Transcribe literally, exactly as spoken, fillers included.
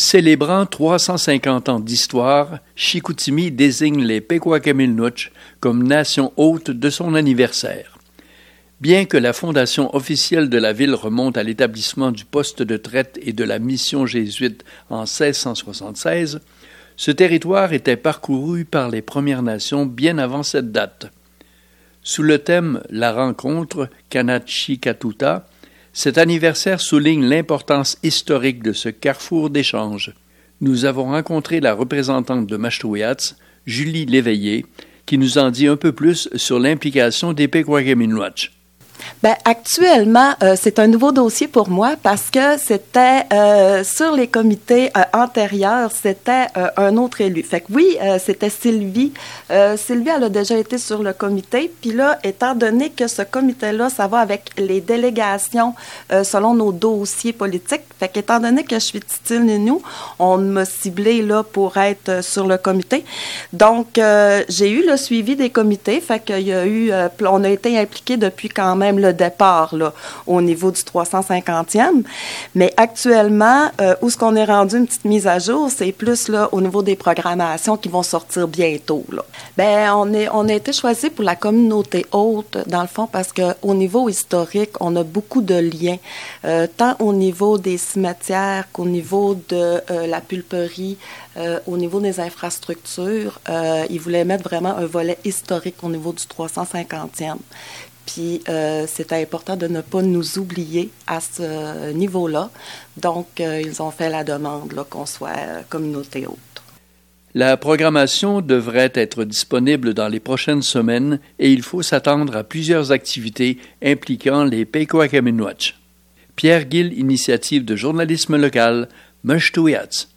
Célébrant trois cent cinquante ans d'histoire, Chicoutimi désigne les Pequawakaminuitch comme nation hôte de son anniversaire. Bien que la fondation officielle de la ville remonte à l'établissement du poste de traite et de la mission jésuite en seize cent soixante-seize, ce territoire était parcouru par les Premières Nations bien avant cette date. Sous le thème « La rencontre Kanatchikatuta », cet anniversaire souligne l'importance historique de ce carrefour d'échanges. Nous avons rencontré la représentante de Mashtouiatz, Julie Léveillé, qui nous en dit un peu plus sur l'implication des Pequawakaminuitch. Bien, actuellement, euh, c'est un nouveau dossier pour moi parce que c'était euh, sur les comités euh, antérieurs, c'était euh, un autre élu. Fait que oui, euh, c'était Sylvie. Euh, Sylvie, elle a déjà été sur le comité. Puis là, étant donné que ce comité-là, ça va avec les délégations euh, selon nos dossiers politiques. Fait qu'étant donné que je suis Titile Nénou, on m'a ciblé là pour être sur le comité. Donc, euh, j'ai eu le suivi des comités. Fait qu'il y a eu, euh, on a été impliqués depuis quand même le départ là, au niveau du trois cent cinquantième. Mais actuellement, euh, où est-ce qu'on est rendu une petite mise à jour, c'est plus là, au niveau des programmations qui vont sortir bientôt. Là. Bien, on, est, on a été choisi pour la communauté haute, dans le fond, parce qu'au niveau historique, on a beaucoup de liens, euh, tant au niveau des cimetières qu'au niveau de euh, la pulperie, euh, au niveau des infrastructures. Euh, ils voulaient mettre vraiment un volet historique au niveau du trois cent cinquantième. Puis, euh, c'était important de ne pas nous oublier à ce niveau-là. Donc, euh, ils ont fait la demande là, qu'on soit euh, communauté haute. La programmation devrait être disponible dans les prochaines semaines et il faut s'attendre à plusieurs activités impliquant les Pequawakaminuitch. Pierre Gill, Initiative de journalisme local, Mashtouiatz.